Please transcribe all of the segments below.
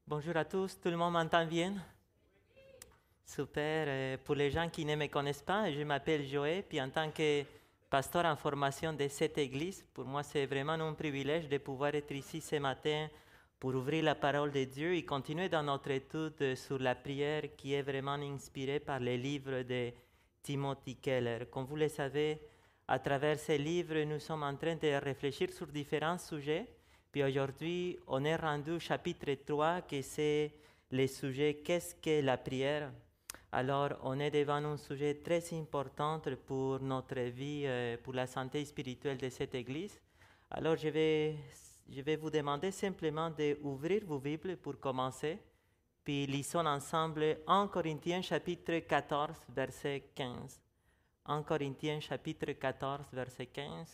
Bonjour à tous, tout le monde m'entend bien? Super. Pour les gens qui ne me connaissent pas, je m'appelle Joël, puis en tant que pasteur en formation de cette église, pour moi c'est vraiment un privilège de pouvoir être ici ce matin pour ouvrir la parole de Dieu et continuer dans notre étude sur la prière qui est vraiment inspirée par les livres de Timothy Keller. Comme vous le savez, à travers ces livres, nous sommes en train de réfléchir sur différents sujets. Puis aujourd'hui, on est rendu au chapitre 3, qui c'est le sujet « Qu'est-ce que la prière ?» Alors, on est devant un sujet très important pour notre vie, pour la santé spirituelle de cette Église. Alors, je vais vous demander simplement d'ouvrir vos Bibles pour commencer. Puis, lisons ensemble 1 Corinthiens chapitre 14, verset 15. 1 Corinthiens chapitre 14, verset 15.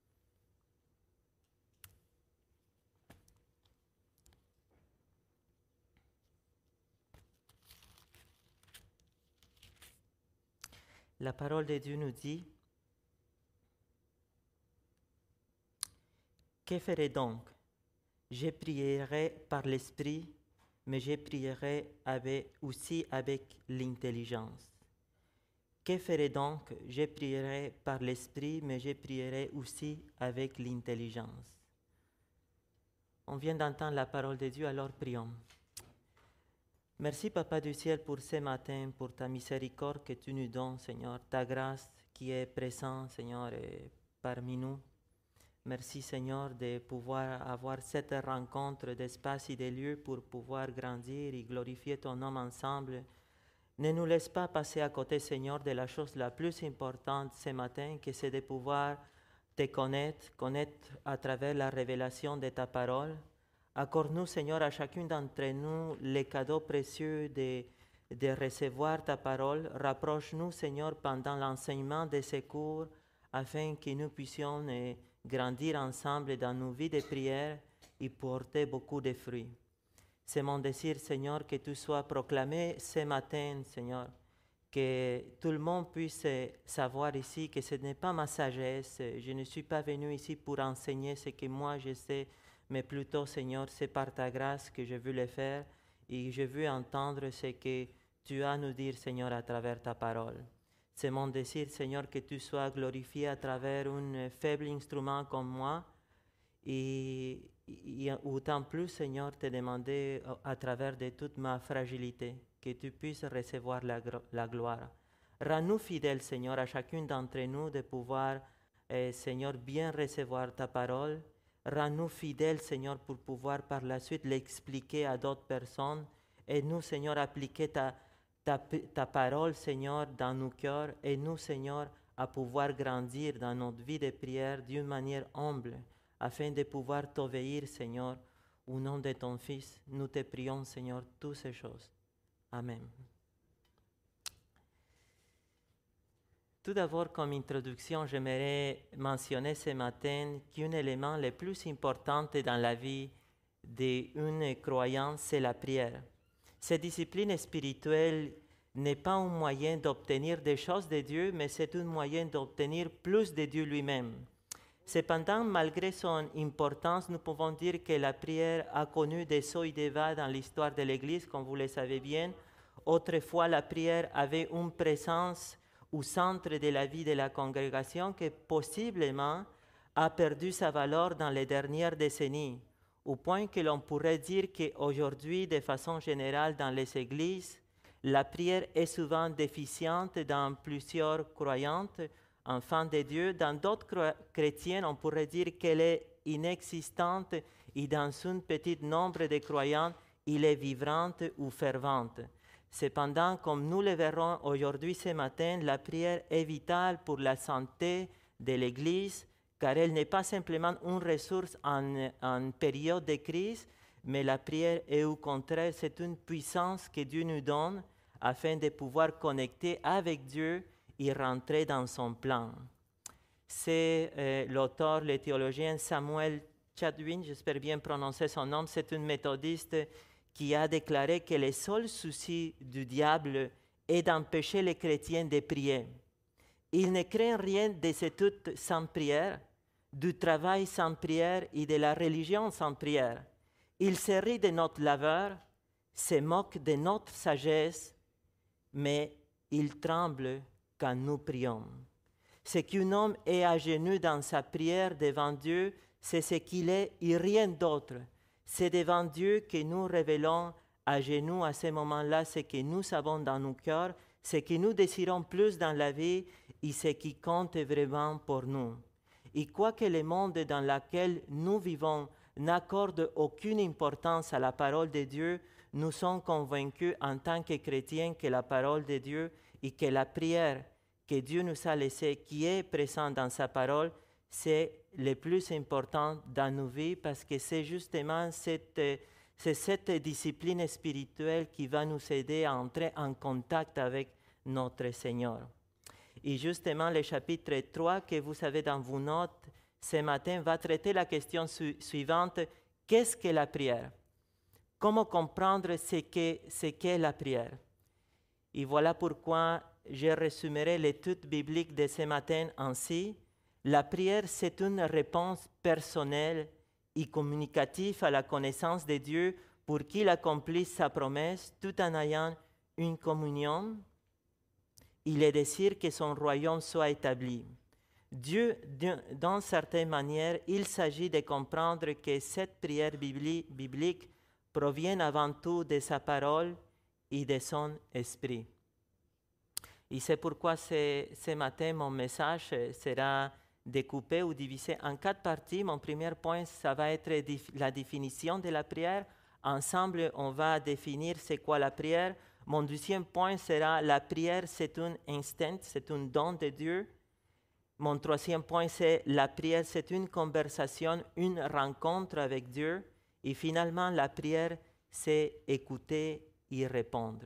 La parole de Dieu nous dit, « Que ferai donc? Je prierai par l'Esprit, mais je prierai aussi avec l'intelligence. Que ferai donc? Je prierai par l'Esprit, mais je prierai aussi avec l'intelligence. » On vient d'entendre la parole de Dieu, alors prions. Merci, Papa du ciel, pour ce matin, pour ta miséricorde que tu nous donnes, Seigneur, ta grâce qui est présente, Seigneur, parmi nous. Merci, Seigneur, de pouvoir avoir cette rencontre d'espace et de lieux pour pouvoir grandir et glorifier ton nom ensemble. Ne nous laisse pas passer à côté, Seigneur, de la chose la plus importante ce matin, que c'est de pouvoir te connaître à travers la révélation de ta parole. Accorde-nous, Seigneur, à chacun d'entre nous les cadeaux précieux de recevoir ta parole. Rapproche-nous, Seigneur, pendant l'enseignement de ces cours, afin que nous puissions grandir ensemble dans nos vies de prière et porter beaucoup de fruits. C'est mon désir, Seigneur, que tu sois proclamé ce matin, Seigneur, que tout le monde puisse savoir ici que ce n'est pas ma sagesse. Je ne suis pas venu ici pour enseigner ce que moi je sais, mais plutôt, Seigneur, c'est par ta grâce que je veux le faire et je veux entendre ce que tu as à nous dire, Seigneur, à travers ta parole. C'est mon désir, Seigneur, que tu sois glorifié à travers un faible instrument comme moi et autant plus, Seigneur, te demander à travers de toute ma fragilité que tu puisses recevoir la gloire. Rends-nous fidèles, Seigneur, à chacun d'entre nous de pouvoir, Seigneur, bien recevoir ta parole. Rends-nous fidèles, Seigneur, pour pouvoir par la suite l'expliquer à d'autres personnes. Et nous, Seigneur, appliquer ta parole, Seigneur, dans nos cœurs. Et nous, Seigneur, à pouvoir grandir dans notre vie de prière d'une manière humble, afin de pouvoir t'obéir, Seigneur, au nom de ton Fils. Nous te prions, Seigneur, toutes ces choses. Amen. Tout d'abord, comme introduction, j'aimerais mentionner ce matin qu'un élément le plus important dans la vie d'une croyante, c'est la prière. Cette discipline spirituelle n'est pas un moyen d'obtenir des choses de Dieu, mais c'est un moyen d'obtenir plus de Dieu lui-même. Cependant, malgré son importance, nous pouvons dire que la prière a connu des hauts et des bas dans l'histoire de l'Église, comme vous le savez bien. Autrefois, la prière avait une présence au centre de la vie de la congrégation qui possiblement a perdu sa valeur dans les dernières décennies, au point que l'on pourrait dire qu'aujourd'hui, de façon générale dans les églises, la prière est souvent déficiente dans plusieurs croyantes, enfants de Dieu. Dans d'autres chrétiens, on pourrait dire qu'elle est inexistante et dans un petit nombre de croyants, elle est vivante ou fervente. Cependant, comme nous le verrons aujourd'hui ce matin, la prière est vitale pour la santé de l'Église, car elle n'est pas simplement une ressource en période de crise, mais la prière est au contraire, c'est une puissance que Dieu nous donne afin de pouvoir connecter avec Dieu et rentrer dans son plan. C'est l'auteur, le théologien Samuel Chadwin, j'espère bien prononcer son nom, c'est un méthodiste qui a déclaré que le seul souci du diable est d'empêcher les chrétiens de prier. Il ne craint rien des études sans prière, du travail sans prière et de la religion sans prière. Il se rit de notre laveur, se moquent de notre sagesse, mais ils tremblent quand nous prions. Ce qu'un homme est à genoux dans sa prière devant Dieu, c'est ce qu'il est et rien d'autre. C'est devant Dieu que nous révélons à genoux à ce moment-là ce que nous savons dans nos cœurs, ce que nous désirons plus dans la vie et ce qui compte vraiment pour nous. Et quoique le monde dans lequel nous vivons n'accorde aucune importance à la parole de Dieu, nous sommes convaincus en tant que chrétiens que la parole de Dieu et que la prière que Dieu nous a laissée, qui est présente dans sa parole, c'est le plus important dans nos vies parce que c'est justement cette discipline spirituelle qui va nous aider à entrer en contact avec notre Seigneur. Et justement, le chapitre 3 que vous avez dans vos notes ce matin va traiter la question suivante. Qu'est-ce que la prière? Comment comprendre ce qu'est la prière? Et voilà pourquoi je résumerai l'étude biblique de ce matin ainsi. La prière, c'est une réponse personnelle et communicative à la connaissance de Dieu pour qu'il accomplisse sa promesse tout en ayant une communion. Il est désir que son royaume soit établi. Dieu, d'une certaine manière, il s'agit de comprendre que cette prière biblique provient avant tout de sa parole et de son esprit. Et c'est pourquoi ce matin, mon message sera découpé ou divisé en 4 parties. Mon premier point, ça va être la définition de la prière. Ensemble, on va définir c'est quoi la prière. Mon deuxième point sera la prière, c'est un instinct, c'est un don de Dieu. Mon troisième point, c'est la prière, c'est une conversation, une rencontre avec Dieu. Et finalement, la prière, c'est écouter et répondre.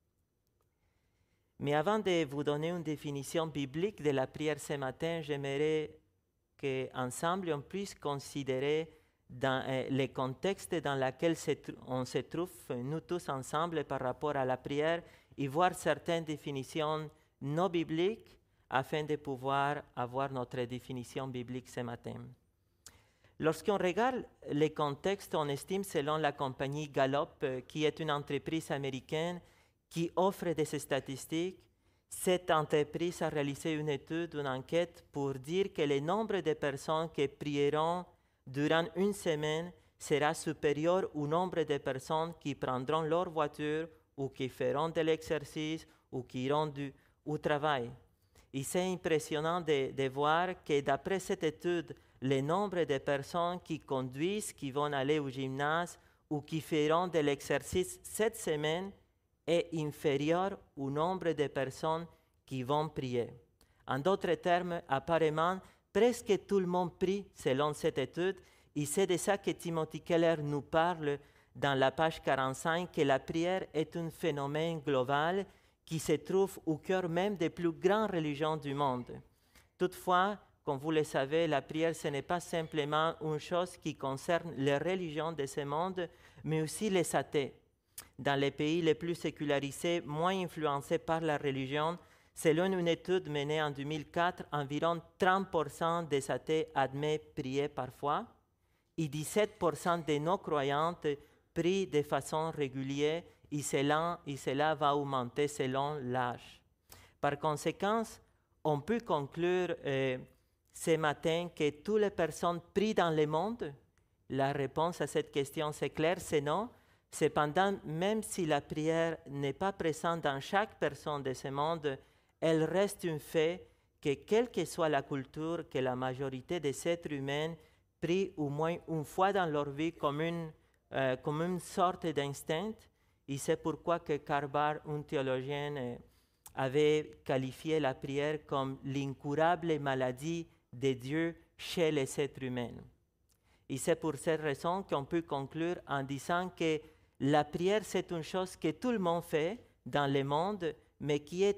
Mais avant de vous donner une définition biblique de la prière ce matin, j'aimerais qu'ensemble, on puisse considérer dans le contexte dans lequel on se trouve, nous tous ensemble, par rapport à la prière, et voir certaines définitions non bibliques afin de pouvoir avoir notre définition biblique ce matin. Lorsqu'on regarde les contextes, on estime selon la compagnie Gallup, qui est une entreprise américaine qui offre des statistiques, cette entreprise a réalisé une étude, une enquête pour dire que le nombre de personnes qui prieront durant une semaine sera supérieur au nombre de personnes qui prendront leur voiture ou qui feront de l'exercice ou qui iront au travail. Et c'est impressionnant de voir que d'après cette étude, le nombre de personnes qui conduisent, qui vont aller au gymnase ou qui feront de l'exercice cette semaine est inférieur au nombre de personnes qui vont prier. En d'autres termes, apparemment, presque tout le monde prie selon cette étude, et c'est de ça que Timothy Keller nous parle dans la page 45, que la prière est un phénomène global qui se trouve au cœur même des plus grandes religions du monde. Toutefois, comme vous le savez, la prière, ce n'est pas simplement une chose qui concerne les religions de ce monde, mais aussi les athées. Dans les pays les plus sécularisés, moins influencés par la religion, selon une étude menée en 2004, environ 30% des athées admettent prier parfois et 17% des non-croyantes prient de façon régulière et cela va augmenter selon l'âge. Par conséquent, on peut conclure ce matin que toutes les personnes prient dans le monde. La réponse à cette question, c'est clair, c'est non. Cependant, même si la prière n'est pas présente dans chaque personne de ce monde, elle reste un fait que, quelle que soit la culture, que la majorité des êtres humains prient au moins une fois dans leur vie comme une sorte d'instinct. Et c'est pourquoi que Karl Barth, un théologien, avait qualifié la prière comme l'incurable maladie de Dieu chez les êtres humains. Et c'est pour cette raison qu'on peut conclure en disant que la prière, c'est une chose que tout le monde fait dans le monde, mais qui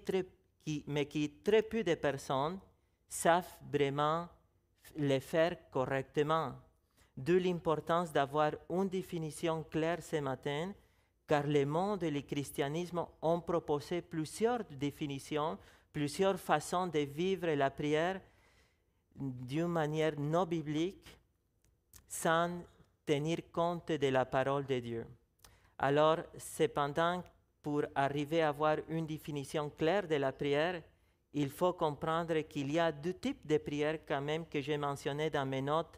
très peu de personnes savent vraiment le faire correctement. D'où l'importance d'avoir une définition claire ce matin, car le monde et le christianisme ont proposé plusieurs définitions, plusieurs façons de vivre la prière d'une manière non biblique, sans tenir compte de la parole de Dieu. Alors, cependant, pour arriver à avoir une définition claire de la prière, il faut comprendre qu'il y a deux types de prières quand même que j'ai mentionné dans mes notes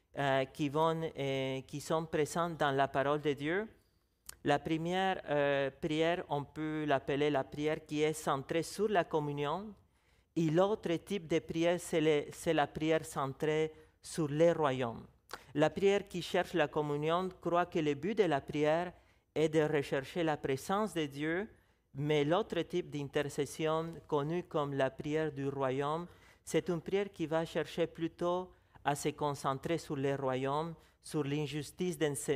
qui sont présentes dans la parole de Dieu. La première prière, on peut l'appeler la prière qui est centrée sur la communion. Et l'autre type de prière, c'est la prière centrée sur les royaumes. La prière qui cherche la communion croit que le but de la prière est de rechercher la présence de Dieu, mais l'autre type d'intercession, connue comme la prière du royaume, c'est une prière qui va chercher plutôt à se concentrer sur les royaumes, sur l'injustice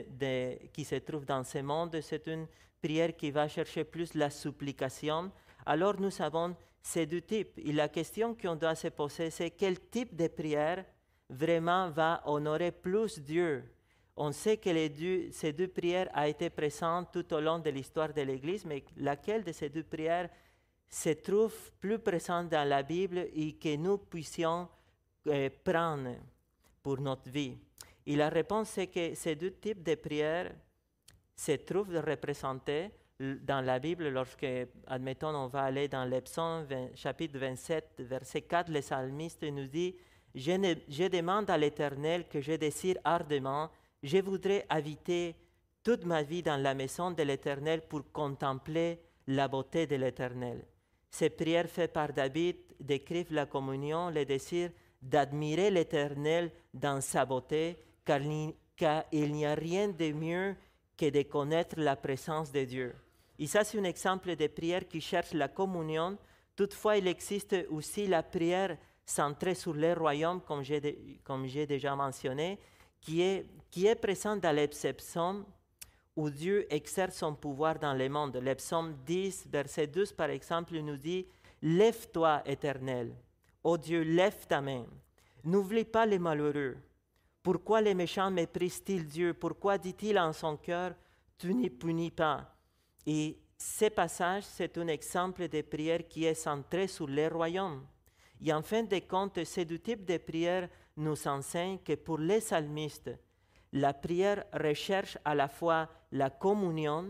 qui se trouve dans ce monde. C'est une prière qui va chercher plus la supplication. Alors nous avons ces deux types. Et la question qu'on doit se poser, c'est quel type de prière vraiment va honorer plus Dieu. On sait que ces deux prières ont été présentes tout au long de l'histoire de l'Église, mais laquelle de ces deux prières se trouve plus présente dans la Bible et que nous puissions prendre pour notre vie? Et la réponse, c'est que ces deux types de prières se trouvent représentés dans la Bible lorsque, admettons, on va aller dans les psaumes, chapitre 27, verset 4, le psalmiste nous dit « Je demande à l'Éternel que je désire ardemment, je voudrais habiter toute ma vie dans la maison de l'Éternel pour contempler la beauté de l'Éternel. » Ces prières faites par David décrivent la communion, le désir d'admirer l'Éternel dans sa beauté, car il n'y a rien de mieux que de connaître la présence de Dieu. Et ça, c'est un exemple de prière qui cherche la communion. Toutefois, il existe aussi la prière centrée sur les royaumes, comme j'ai déjà mentionné, qui est présente dans les psaumes où Dieu exerce son pouvoir dans le monde. Le psaume 10, verset 12, par exemple, nous dit « Lève-toi, Éternel, ô Dieu, lève ta main. N'oublie pas les malheureux. Pourquoi les méchants méprisent-ils Dieu? Pourquoi dit-il en son cœur, tu n'y punis pas? » Et ce passage, c'est un exemple de prière qui est centré sur les royaumes. Et en fin de compte, ces deux types de prières nous enseignent que pour les psalmistes, la prière recherche à la fois la communion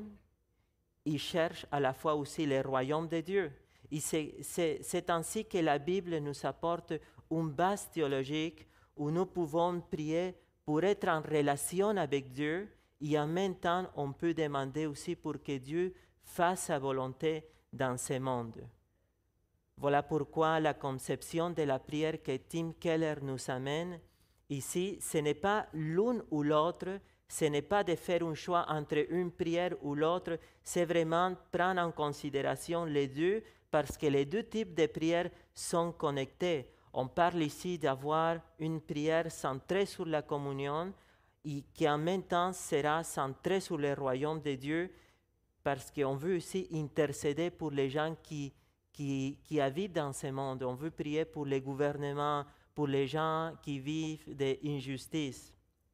et cherche à la fois aussi les royaumes de Dieu. Et c'est ainsi que la Bible nous apporte une base théologique où nous pouvons prier pour être en relation avec Dieu et en même temps, on peut demander aussi pour que Dieu fasse sa volonté dans ce monde. Voilà pourquoi la conception de la prière que Tim Keller nous amène ici, ce n'est pas l'une ou l'autre, ce n'est pas de faire un choix entre une prière ou l'autre, c'est vraiment prendre en considération les deux parce que les deux types de prières sont connectés. On parle ici d'avoir une prière centrée sur la communion et qui en même temps sera centrée sur le royaume de Dieu parce qu'on veut aussi intercéder pour les gens qui habitent dans ce monde. On veut prier pour les gouvernements, pour les gens qui vivent des injustices.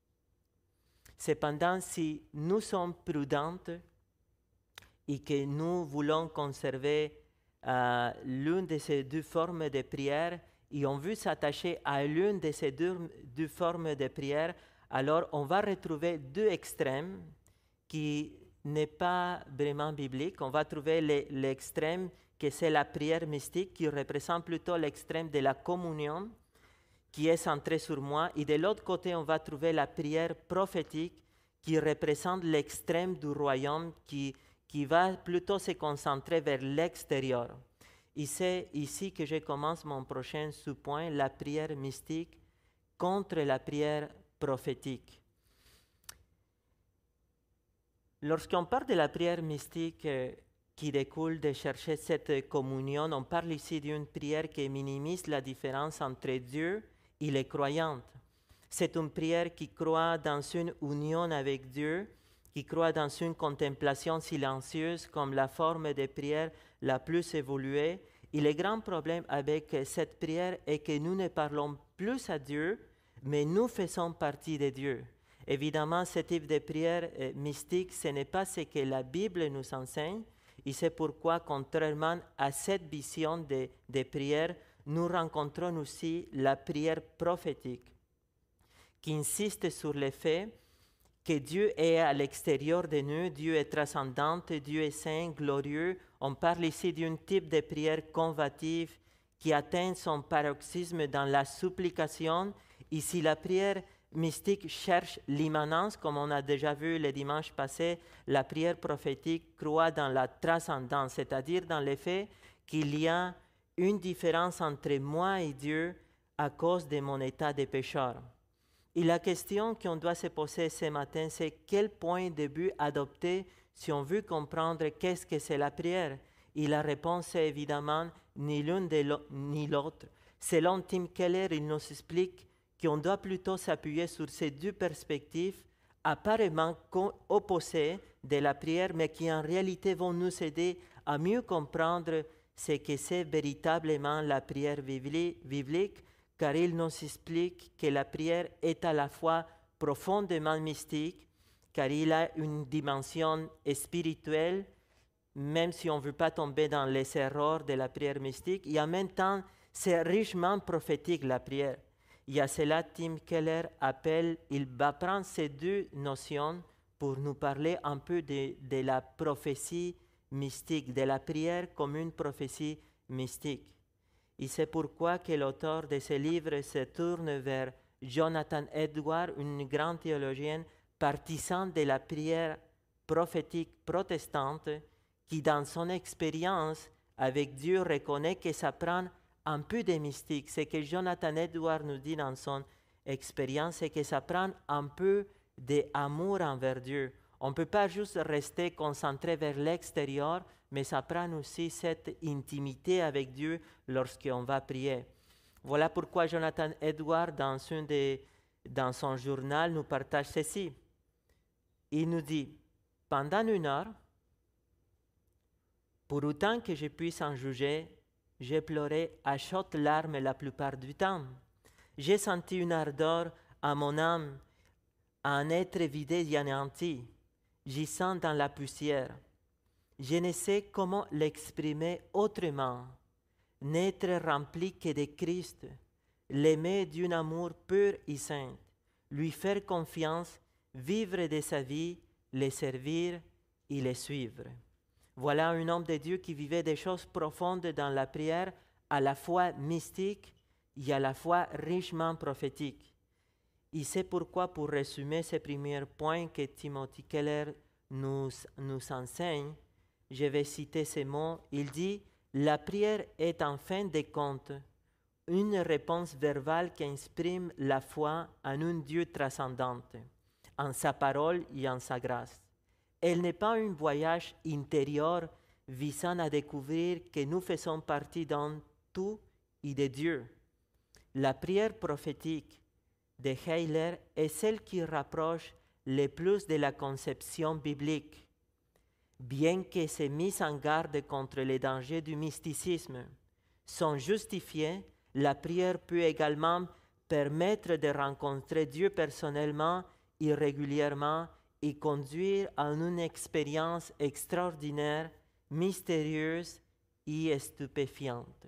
Cependant, si nous sommes prudentes et que nous voulons conserver l'une de ces deux formes de prière, et on veut s'attacher à l'une de ces deux formes de prière, alors on va retrouver deux extrêmes qui n'est pas vraiment biblique. On va trouver l'extrême que c'est la prière mystique qui représente plutôt l'extrême de la communion qui est centrée sur moi. Et de l'autre côté, on va trouver la prière prophétique qui représente l'extrême du royaume qui va plutôt se concentrer vers l'extérieur. Et c'est ici que je commence mon prochain sous-point, la prière mystique contre la prière prophétique. Lorsqu'on parle de la prière mystique qui découle de chercher cette communion, on parle ici d'une prière qui minimise la différence entre Dieu et les croyants. C'est une prière qui croit dans une union avec Dieu, qui croit dans une contemplation silencieuse comme la forme de prière la plus évoluée. Et le grand problème avec cette prière est que nous ne parlons plus à Dieu, mais nous faisons partie de Dieu. Évidemment, ce type de prière mystique, ce n'est pas ce que la Bible nous enseigne, et c'est pourquoi, contrairement à cette vision de prière, nous rencontrons aussi la prière prophétique, qui insiste sur le fait que Dieu est à l'extérieur de nous, Dieu est transcendant, Dieu est saint, glorieux. On parle ici d'un type de prière combative qui atteint son paroxysme dans la supplication. Ici, la prière mystique cherche l'immanence, comme on a déjà vu le dimanche passé. La prière prophétique croit dans la transcendance, c'est-à-dire dans le fait qu'il y a une différence entre moi et Dieu à cause de mon état de pécheur. Et la question qu'on doit se poser ce matin, c'est quel point de but adopter si on veut comprendre qu'est-ce que c'est la prière. Et la réponse est évidemment ni l'une ni l'autre. Selon Tim Keller, il nous explique qu'on doit plutôt s'appuyer sur ces deux perspectives apparemment opposées de la prière, mais qui en réalité vont nous aider à mieux comprendre ce que c'est véritablement la prière biblique, car il nous explique que la prière est à la fois profondément mystique, car il a une dimension spirituelle, même si on ne veut pas tomber dans les erreurs de la prière mystique, et en même temps, c'est richement prophétique la prière. Et à cela, Tim Keller il va prendre ces deux notions pour nous parler un peu de la prophétie mystique, de la prière comme une prophétie mystique. Et c'est pourquoi que l'auteur de ce livre se tourne vers Jonathan Edwards, une grande théologienne partisan de la prière prophétique protestante, qui dans son expérience avec Dieu reconnaît que ça prend un peu de mystique. Ce que Jonathan Edwards nous dit dans son expérience, c'est que ça prend un peu d'amour envers Dieu. On ne peut pas juste rester concentré vers l'extérieur, mais ça prend aussi cette intimité avec Dieu lorsqu'on va prier. Voilà pourquoi Jonathan Edwards, dans son journal, nous partage ceci. Il nous dit, pendant 1 heure, pour autant que je puisse en juger, j'ai pleuré à chaudes larmes la plupart du temps. J'ai senti une ardeur à mon âme, à un être vidé et anéanti, gisant dans la poussière. Je ne sais comment l'exprimer autrement, n'être rempli que de Christ, l'aimer d'un amour pur et saint, lui faire confiance, vivre de sa vie, le servir et le suivre. Voilà un homme de Dieu qui vivait des choses profondes dans la prière, à la fois mystique et à la fois richement prophétique. Et c'est pourquoi, pour résumer ces premiers points que Timothy Keller nous enseigne, je vais citer ces mots. Il dit « La prière est en fin de compte une réponse verbale qui exprime la foi en un Dieu transcendant, en sa parole et en sa grâce. Elle n'est pas un voyage intérieur visant à découvrir que nous faisons partie d'un tout et de Dieu. La prière prophétique de Heiler est celle qui rapproche le plus de la conception biblique. Bien que ces mises en garde contre les dangers du mysticisme sont justifiées, la prière peut également permettre de rencontrer Dieu personnellement et régulièrement et conduire à une expérience extraordinaire, mystérieuse et stupéfiante.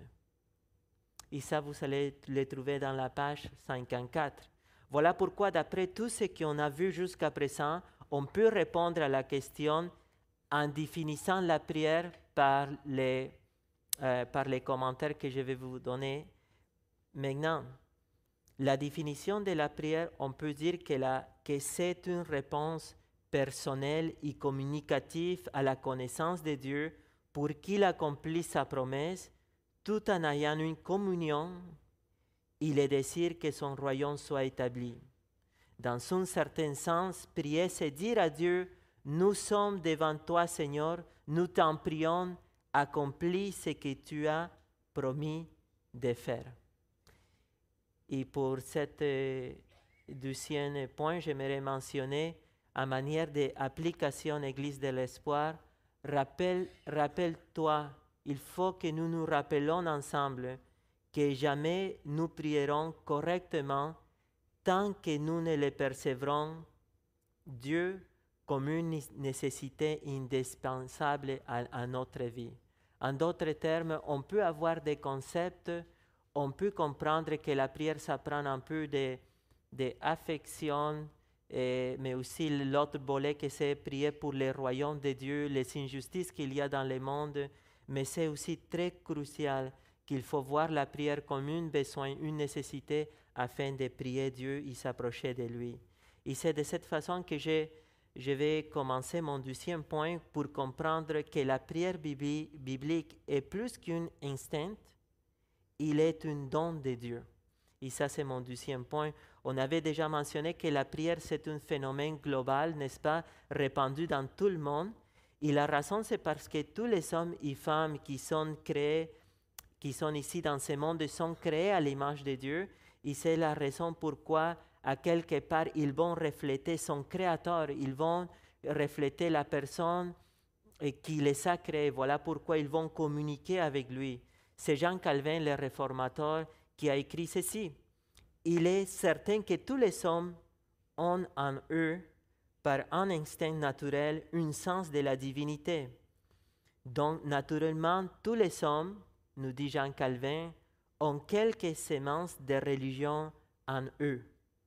Et ça, vous allez le trouver dans la page 54. Voilà pourquoi, d'après tout ce qu'on a vu jusqu'à présent, on peut répondre à la question en définissant la prière par les commentaires que je vais vous donner maintenant. La définition de la prière, on peut dire que c'est une réponse personnelle et communicative à la connaissance de Dieu pour qu'il accomplisse sa promesse tout en ayant une communion et le désir que son royaume soit établi. Dans un certain sens, prier, c'est dire à Dieu, nous sommes devant toi, Seigneur, nous t'en prions, accomplis ce que tu as promis de faire. Et pour ce deuxième point, j'aimerais mentionner, à manière d'application Église de l'Espoir, rappelle-toi, il faut que nous nous rappelons ensemble que jamais nous prierons correctement tant que nous ne le percevrons, Dieu, comme une nécessité indispensable à notre vie. En d'autres termes, on peut avoir des concepts, on peut comprendre que la prière, ça prend un peu d'affection, mais aussi l'autre volet que c'est prier pour les royaumes de Dieu, les injustices qu'il y a dans le monde, mais c'est aussi très crucial qu'il faut voir la prière comme un besoin, une nécessité afin de prier Dieu et s'approcher de lui. Et c'est de cette façon que je vais commencer mon deuxième point pour comprendre que la prière biblique est plus qu'un instinct, il est un don de Dieu. Et ça, c'est mon deuxième point. On avait déjà mentionné que la prière, c'est un phénomène global, n'est-ce pas, répandu dans tout le monde. Et la raison, c'est parce que tous les hommes et femmes qui sont créés, qui sont ici dans ce monde, sont créés à l'image de Dieu. Et c'est la raison pourquoi, à quelque part, ils vont refléter son Créateur. Ils vont refléter la personne qui les a créés. Voilà pourquoi ils vont communiquer avec lui. C'est Jean Calvin, le réformateur, qui a écrit ceci. Il est certain que tous les hommes ont en eux, par un instinct naturel, un sens de la divinité. Donc, naturellement, tous les hommes, nous dit Jean Calvin, ont quelques semences de religion en eux.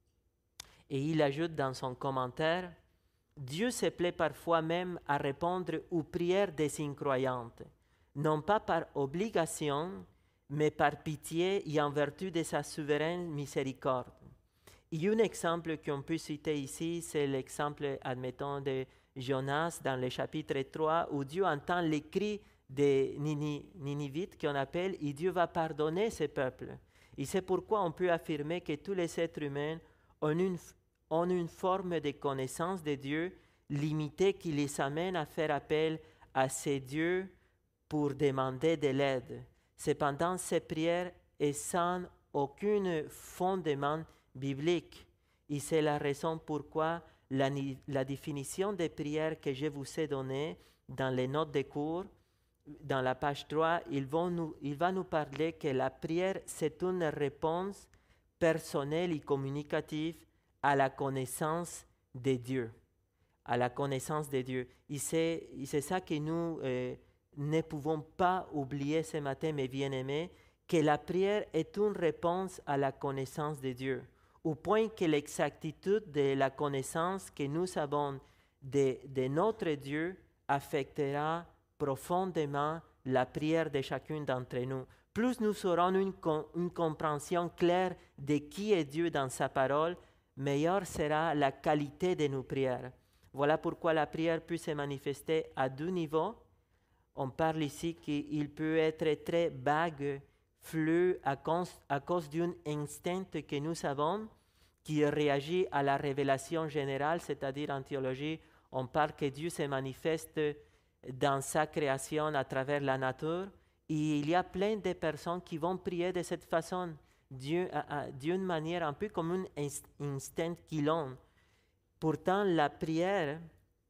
Et il ajoute dans son commentaire, Dieu se plaît parfois même à répondre aux prières des incroyantes, non pas par obligation, mais par pitié et en vertu de sa souveraine miséricorde. Et un exemple qu'on peut citer ici, c'est l'exemple, admettons, de Jonas dans le chapitre 3, où Dieu entend les cris des Ninivites qu'on appelle, et Dieu va pardonner ce peuple. Et c'est pourquoi on peut affirmer que tous les êtres humains ont une forme de connaissance de Dieu limitée qui les amène à faire appel à ces dieux pour demander de l'aide. Cependant, ces prières sont sans aucun fondement biblique. Et c'est la raison pourquoi la définition des prières que je vous ai donnée dans les notes de cours, dans la page 3, il va nous parler que la prière, c'est une réponse personnelle et communicative à la connaissance de Dieu. À la connaissance de Dieu. Et c'est ça que nous ne pouvons pas oublier ce matin, mes bien-aimés, que la prière est une réponse à la connaissance de Dieu, au point que l'exactitude de la connaissance que nous avons de notre Dieu affectera profondément la prière de chacun d'entre nous. Plus nous aurons une compréhension claire de qui est Dieu dans sa parole, meilleure sera la qualité de nos prières. Voilà pourquoi la prière peut se manifester à deux niveaux. On parle ici qu'il peut être très vague, flou, à cause d'un instinct que nous avons qui réagit à la révélation générale, c'est-à-dire en théologie, on parle que Dieu se manifeste dans sa création à travers la nature. Et il y a plein de personnes qui vont prier de cette façon, d'une manière un peu comme un instinct qu'ils ont. Pourtant, la prière,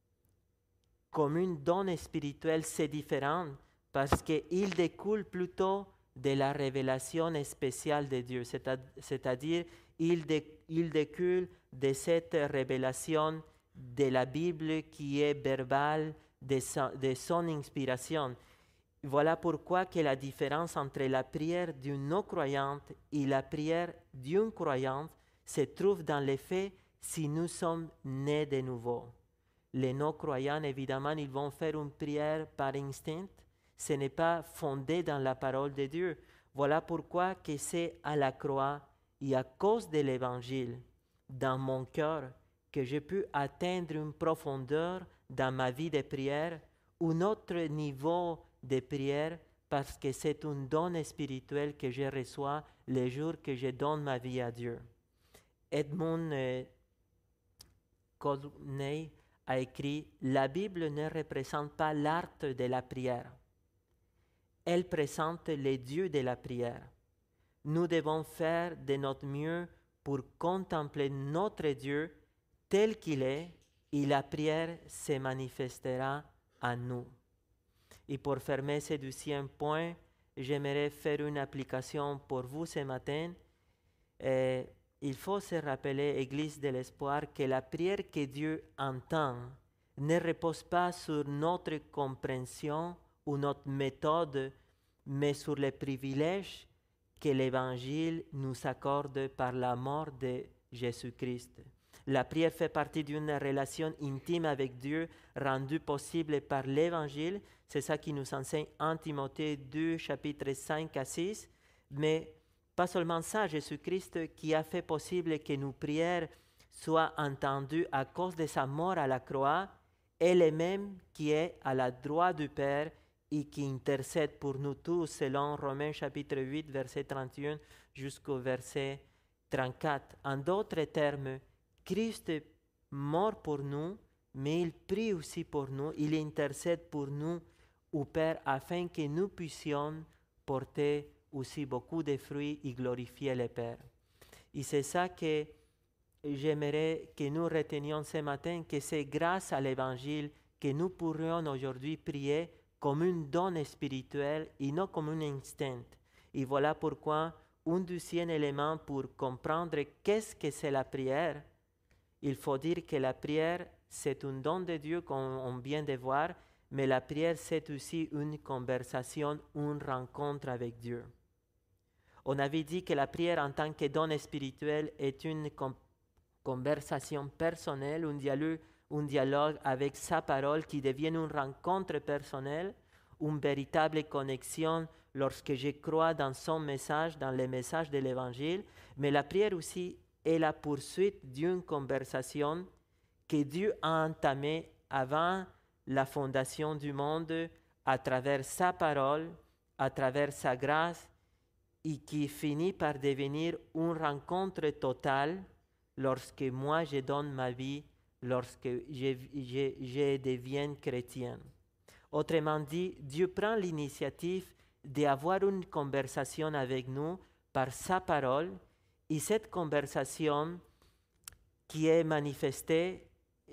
comme un don spirituel, c'est différent parce qu'il découle plutôt de la révélation spéciale de Dieu, c'est-à-dire il découle de cette révélation de la Bible qui est verbale, de son inspiration. Voilà pourquoi que la différence entre la prière d'une non-croyante et la prière d'une croyante se trouve dans le fait si nous sommes nés de nouveau. Les non-croyants, évidemment, ils vont faire une prière par instinct. Ce n'est pas fondé dans la parole de Dieu. Voilà pourquoi que c'est à la croix et à cause de l'Évangile, dans mon cœur, que je peux atteindre une profondeur dans ma vie de prière, un autre niveau de prière, parce que c'est un don spirituel que je reçois le jour que je donne ma vie à Dieu. Edmund Cudney a écrit « La Bible ne représente pas l'art de la prière. Elle présente les dieux de la prière. Nous devons faire de notre mieux pour contempler notre Dieu tel qu'il est et la prière se manifestera en nous. » Et pour fermer ce deuxième point, j'aimerais faire une application pour vous ce matin. Il faut se rappeler, Église de l'Espoir, que la prière que Dieu entend ne repose pas sur notre compréhension ou notre méthode, mais sur les privilèges que l'Évangile nous accorde par la mort de Jésus-Christ. La prière fait partie d'une relation intime avec Dieu rendue possible par l'Évangile. C'est ça qui nous enseigne 1 Timothée 2, chapitres 5 à 6. Mais pas seulement ça, Jésus-Christ qui a fait possible que nos prières soient entendues à cause de sa mort à la croix, est le même qui est à la droite du Père et qui intercède pour nous tous, selon Romains chapitre 8, verset 31 jusqu'au verset 34. En d'autres termes, Christ est mort pour nous, mais il prie aussi pour nous, il intercède pour nous au Père afin que nous puissions porter aussi beaucoup de fruits et glorifier le Père. Et c'est ça que j'aimerais que nous retenions ce matin, que c'est grâce à l'Évangile que nous pourrions aujourd'hui prier comme une donne spirituelle et non comme un instinct. Et voilà pourquoi un deuxième élément pour comprendre qu'est-ce que c'est la prière, il faut dire que la prière, c'est un don de Dieu qu'on vient de voir, mais la prière, c'est aussi une conversation, une rencontre avec Dieu. On avait dit que la prière en tant que don spirituel est une conversation personnelle, un dialogue avec sa parole qui devient une rencontre personnelle, une véritable connexion lorsque je crois dans son message, dans les messages de l'Évangile. Mais la prière aussi est la poursuite d'une conversation que Dieu a entamée avant la fondation du monde à travers sa parole, à travers sa grâce, et qui finit par devenir une rencontre totale lorsque moi je donne ma vie, lorsque je deviens chrétien. Autrement dit, Dieu prend l'initiative d'avoir une conversation avec nous par sa parole, et cette conversation qui est manifestée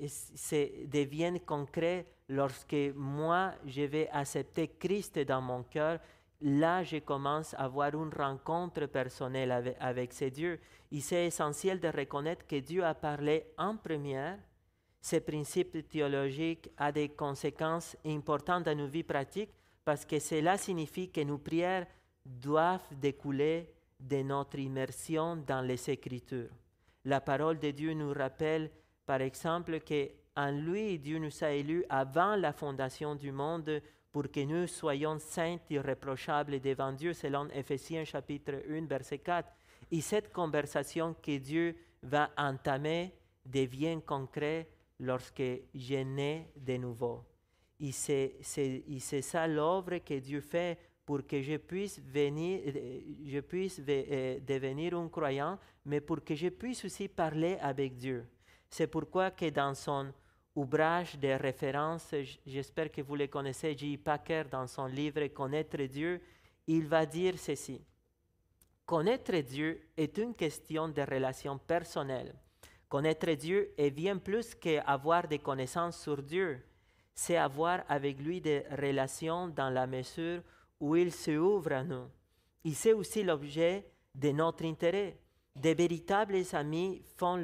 devient concrète lorsque moi je vais accepter Christ dans mon cœur. Là, je commence à avoir une rencontre personnelle avec ce Dieu. Et c'est essentiel de reconnaître que Dieu a parlé en première. Ces principes théologiques ont des conséquences importantes dans nos vies pratiques parce que cela signifie que nos prières doivent découler de notre immersion dans les Écritures. La parole de Dieu nous rappelle, par exemple, qu'en lui, Dieu nous a élus avant la fondation du monde pour que nous soyons saints et irréprochables devant Dieu, selon Éphésiens chapitre 1, verset 4. Et cette conversation que Dieu va entamer devient concrète lorsque je nais de nouveau. Et c'est ça l'œuvre que Dieu fait pour que je puisse devenir un croyant, mais pour que je puisse aussi parler avec Dieu. C'est pourquoi que dans son ouvrage de référence, j'espère que vous le connaissez, J. Packer, dans son livre « Connaître Dieu », il va dire ceci. Connaître Dieu est une question de relation personnelle. Connaître Dieu est bien plus qu'avoir des connaissances sur Dieu. C'est avoir avec lui des relations dans la mesure où il se ouvre à nous. Et c'est aussi l'objet de notre intérêt. De véritables amis font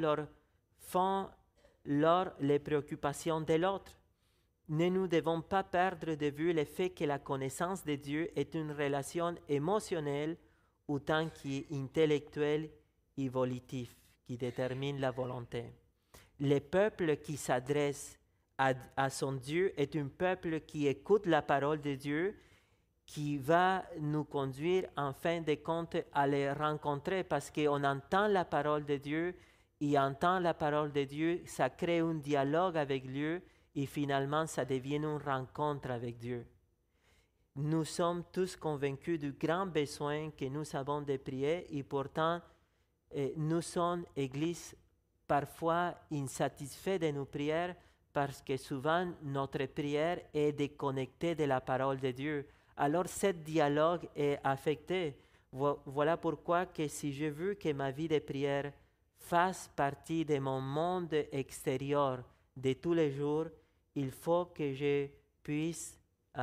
les préoccupations de l'autre. Ne nous devons pas perdre de vue le fait que la connaissance de Dieu est une relation émotionnelle autant qu'intellectuelle et volitive qui détermine la volonté. Le peuple qui s'adresse à son Dieu est un peuple qui écoute la parole de Dieu, qui va nous conduire en fin de compte à les rencontrer parce qu'on entend la parole de Dieu et entend la parole de Dieu, ça crée un dialogue avec Dieu et finalement ça devient une rencontre avec Dieu. Nous sommes tous convaincus du grand besoin que nous avons de prier et pourtant nous sommes, Église, parfois insatisfaits de nos prières parce que souvent notre prière est déconnectée de la parole de Dieu. Alors ce dialogue est affecté. Voilà pourquoi que si je veux que ma vie de prière fasse partie de mon monde extérieur de tous les jours, il faut que je puisse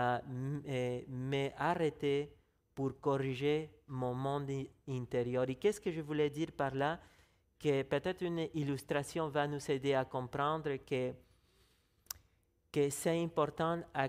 m'arrêter pour corriger mon monde intérieur. Et qu'est-ce que je voulais dire par là? Que peut-être une illustration va nous aider à comprendre que c'est important, à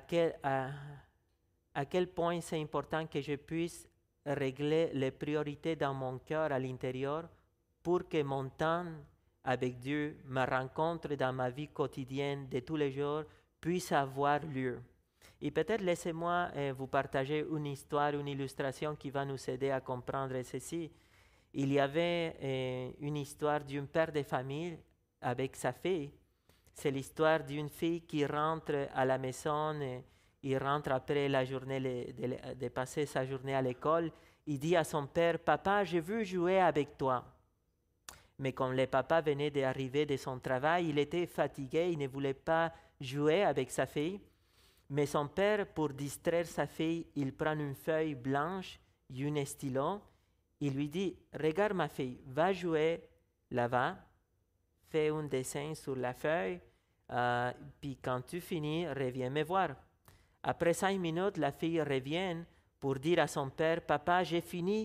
quel point c'est important que je puisse régler les priorités dans mon cœur à l'intérieur pour que mon temps avec Dieu, ma rencontre dans ma vie quotidienne de tous les jours puisse avoir lieu. Et peut-être laissez-moi vous partager une histoire, une illustration qui va nous aider à comprendre ceci. Il y avait une histoire d'un père de famille avec sa fille. C'est l'histoire d'une fille qui rentre à la maison, il rentre après la journée de passer sa journée à l'école. Il dit à son père, « Papa, je veux jouer avec toi. » Mais quand le papa venait d'arriver de son travail, il était fatigué, il ne voulait pas jouer avec sa fille. Mais son père, pour distraire sa fille, il prend une feuille blanche et un stylo. Il lui dit, « Regarde ma fille, va jouer là-bas, fais un dessin sur la feuille, puis quand tu finis, reviens me voir. » Après 5 minutes, la fille revient pour dire à son père, « Papa, j'ai fini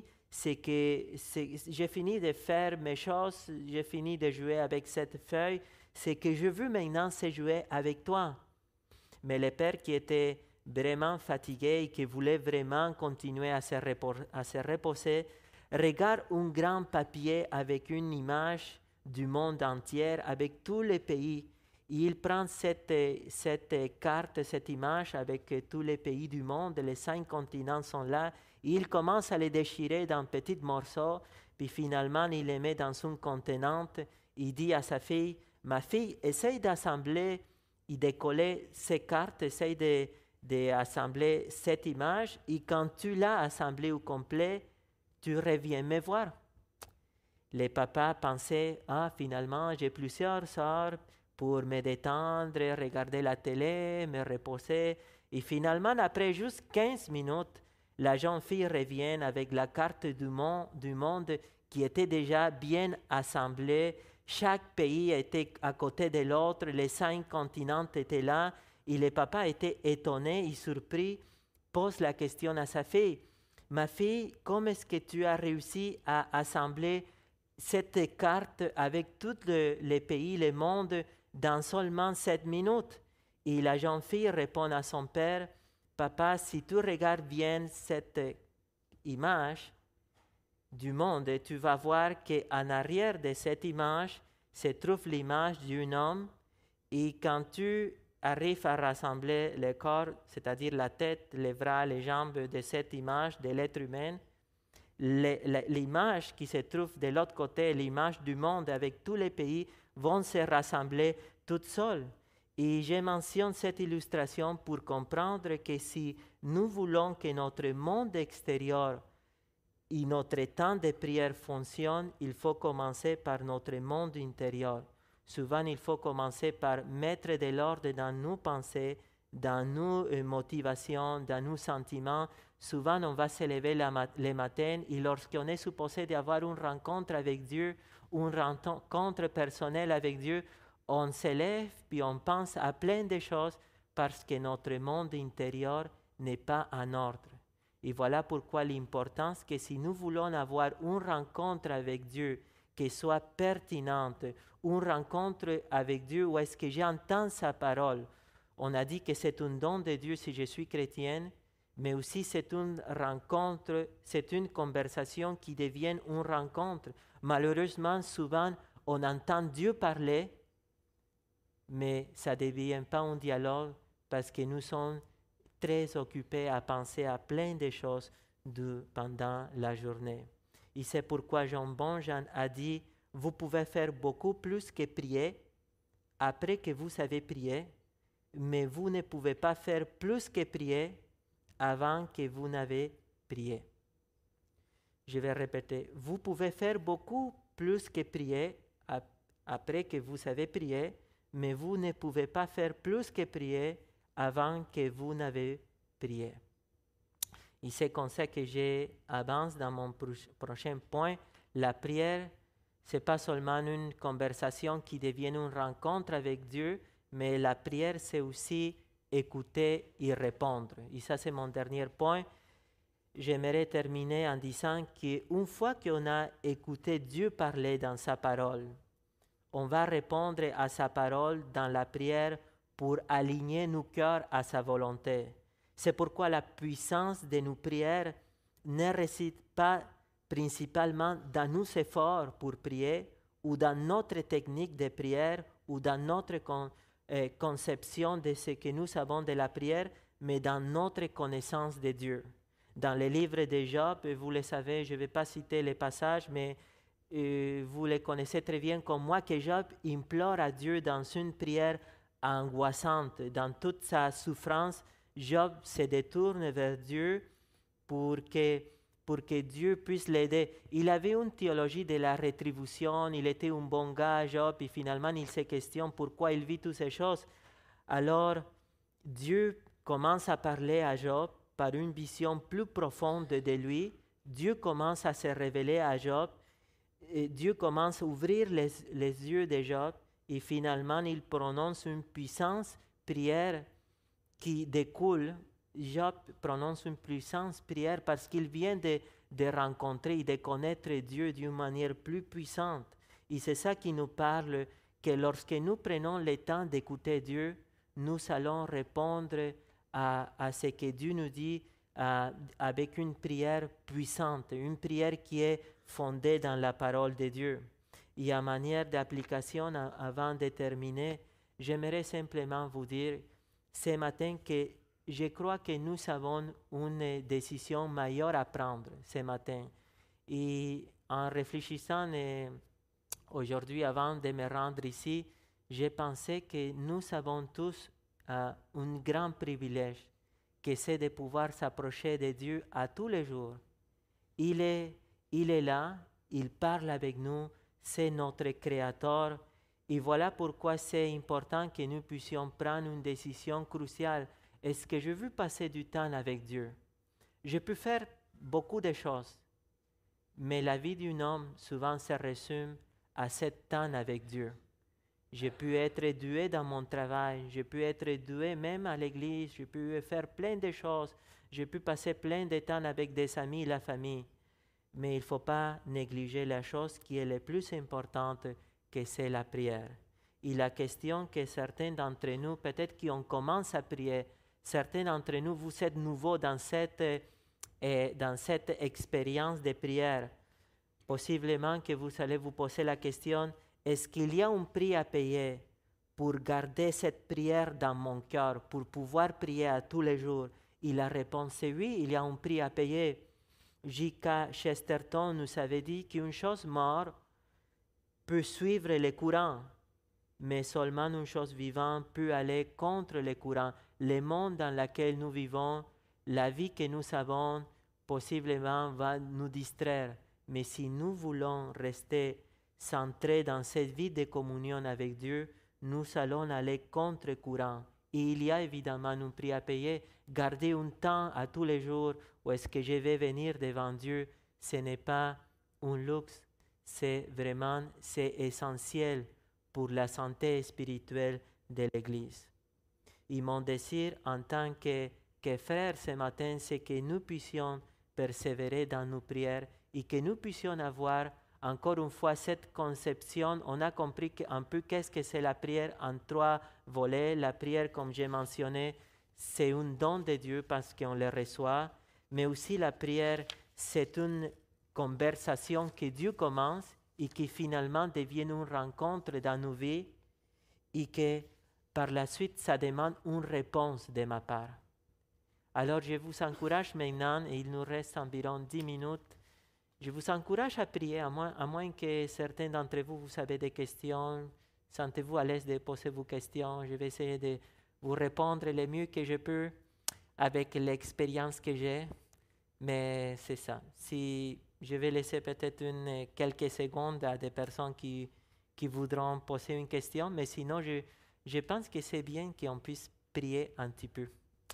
de faire mes choses, j'ai fini de jouer avec cette feuille, ce que je veux maintenant, c'est jouer avec toi. » Mais le père qui était vraiment fatigué et qui voulait vraiment continuer à se reposer, regarde un grand papier avec une image du monde entier, avec tous les pays. Il prend cette carte, cette image avec tous les pays du monde, les 5 continents sont là, et il commence à les déchirer dans petits morceaux, puis finalement il les met dans une contenante. Il dit à sa fille, « Ma fille, essaye d'assembler et de coller ces cartes, essaye d'assembler cette image, et quand tu l'as assemblée au complet, tu reviens me voir. » Les papas pensaient, « Ah, finalement, j'ai plusieurs heures pour me détendre, regarder la télé, me reposer. » Et finalement, après juste 15 minutes, la jeune fille revient avec la carte du monde qui était déjà bien assemblée. Chaque pays était à côté de l'autre, les 5 continents étaient là, et le papa était étonné et surpris, pose la question à sa fille. « Ma fille, comment est-ce que tu as réussi à assembler cette carte avec tous les pays, le monde, dans seulement 7 minutes? » Et la jeune fille répond à son père, « Papa, si tu regardes bien cette image du monde, tu vas voir qu'en arrière de cette image se trouve l'image d'un homme, et quand tu arrives à rassembler le corps, c'est-à-dire la tête, les bras, les jambes de cette image de l'être humain, l'image qui se trouve de l'autre côté, l'image du monde avec tous les pays, vont se rassembler toutes seules. » Et je mentionne cette illustration pour comprendre que si nous voulons que notre monde extérieur et notre temps de prière fonctionne, il faut commencer par notre monde intérieur. Souvent, il faut commencer par mettre de l'ordre dans nos pensées, dans nos motivations, dans nos sentiments. Souvent, on va se lever le matin et lorsqu'on est supposé d'avoir une rencontre avec Dieu, une rencontre personnelle avec Dieu, on se lève puis on pense à plein de choses parce que notre monde intérieur n'est pas en ordre. Et voilà pourquoi l'importance que si nous voulons avoir une rencontre avec Dieu qui soit pertinente, une rencontre avec Dieu où est-ce que j'entends sa parole. On a dit que c'est un don de Dieu si je suis chrétienne, mais aussi c'est une rencontre, c'est une conversation qui devient une rencontre. Malheureusement, souvent, on entend Dieu parler, mais ça ne devient pas un dialogue parce que nous sommes très occupés à penser à plein de choses pendant la journée. Et c'est pourquoi Jean Bonjean a dit, vous pouvez faire beaucoup plus que prier après que vous avez prié, mais vous ne pouvez pas faire plus que prier avant que vous n'avez prié. Je vais répéter, vous pouvez faire beaucoup plus que prier après que vous avez prié, mais vous ne pouvez pas faire plus que prier avant que vous n'avez prié. Et c'est comme ça que j'avance dans mon prochain point. La prière, ce n'est pas seulement une conversation qui devient une rencontre avec Dieu, mais la prière, c'est aussi écouter et répondre. Et ça, c'est mon dernier point. J'aimerais terminer en disant qu'une fois qu'on a écouté Dieu parler dans sa parole, on va répondre à sa parole dans la prière pour aligner nos cœurs à sa volonté. C'est pourquoi la puissance de nos prières ne réside pas principalement dans nos efforts pour prier ou dans notre technique de prière ou dans notre conception de ce que nous savons de la prière, mais dans notre connaissance de Dieu. Dans le livre de Job, vous le savez, je ne vais pas citer les passages, mais vous les connaissez très bien comme moi, que Job implore à Dieu dans une prière angoissante. Dans toute sa souffrance, Job se détourne vers Dieu pour que Dieu puisse l'aider. Il avait une théologie de la rétribution, il était un bon gars, Job, et finalement il se questionne pourquoi il vit toutes ces choses. Alors, Dieu commence à parler à Job par une vision plus profonde de lui. Dieu commence à se révéler à Job. Et Dieu commence à ouvrir les yeux de Job et finalement il prononce une puissante prière qui découle. Job prononce une puissante prière parce qu'il vient de rencontrer et de connaître Dieu d'une manière plus puissante. Et c'est ça qui nous parle, que lorsque nous prenons le temps d'écouter Dieu, nous allons répondre à ce que Dieu nous dit avec une prière puissante, une prière qui est fondée dans la parole de Dieu. Et en manière d'application, avant de terminer, j'aimerais simplement vous dire ce matin que je crois que nous avons une décision majeure à prendre ce matin. Et en réfléchissant aujourd'hui, avant de me rendre ici, j'ai pensé que nous avons tous un grand privilège, que c'est de pouvoir s'approcher de Dieu à tous les jours. Il est là, il parle avec nous, c'est notre Créateur. Et voilà pourquoi c'est important que nous puissions prendre une décision cruciale. Est-ce que je veux passer du temps avec Dieu? Je peux faire beaucoup de choses, mais la vie d'un homme souvent se résume à ce temps avec Dieu. Je peux être doué dans mon travail, je peux être doué même à l'église, je peux faire plein de choses, je peux passer plein de temps avec des amis et la famille. Mais il ne faut pas négliger la chose qui est la plus importante, que c'est la prière. Et la question que certains d'entre nous, peut-être qu'on commence à prier, certains d'entre nous, vous êtes nouveaux dans cette expérience de prière. Possiblement que vous allez vous poser la question, est-ce qu'il y a un prix à payer pour garder cette prière dans mon cœur, pour pouvoir prier à tous les jours? Et la réponse est oui, il y a un prix à payer. J.K. Chesterton nous avait dit qu'une chose morte peut suivre les courants, mais seulement une chose vivante peut aller contre les courants. Le monde dans lequel nous vivons, la vie que nous avons, possiblement va nous distraire. Mais si nous voulons rester centrés dans cette vie de communion avec Dieu, nous allons aller contre courant. Et il y a évidemment un prix à payer. Garder un temps à tous les jours où est-ce que je vais venir devant Dieu, ce n'est pas un luxe, c'est essentiel pour la santé spirituelle de l'Église. Et mon désir en tant que frère ce matin, c'est que nous puissions persévérer dans nos prières et que nous puissions avoir encore une fois cette conception. On a compris un peu qu'est-ce que c'est la prière en 3 volets. La prière, comme j'ai mentionné, c'est un don de Dieu parce qu'on le reçoit, mais aussi la prière, c'est une conversation que Dieu commence et qui finalement devient une rencontre dans nos vies et que par la suite, ça demande une réponse de ma part. Alors je vous encourage maintenant, et il nous reste environ 10 minutes, je vous encourage à prier, à moins que certains d'entre vous, vous avez des questions, sentez-vous à l'aise de poser vos questions, je vais essayer de vous répondre le mieux que je peux avec l'expérience que j'ai, mais c'est ça. Si je vais laisser peut-être quelques secondes à des personnes qui voudront poser une question, mais sinon je pense que c'est bien qu'on puisse prier un petit peu.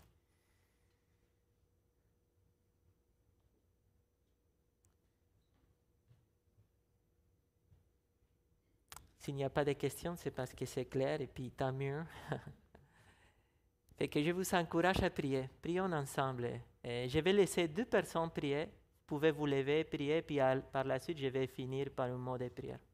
S'il n'y a pas de questions, c'est parce que c'est clair et puis tant mieux. Fait que je vous encourage à prier. Prions ensemble. Je vais laisser 2 personnes prier. Vous pouvez vous lever, prier, puis par la suite, je vais finir par un mot de prière.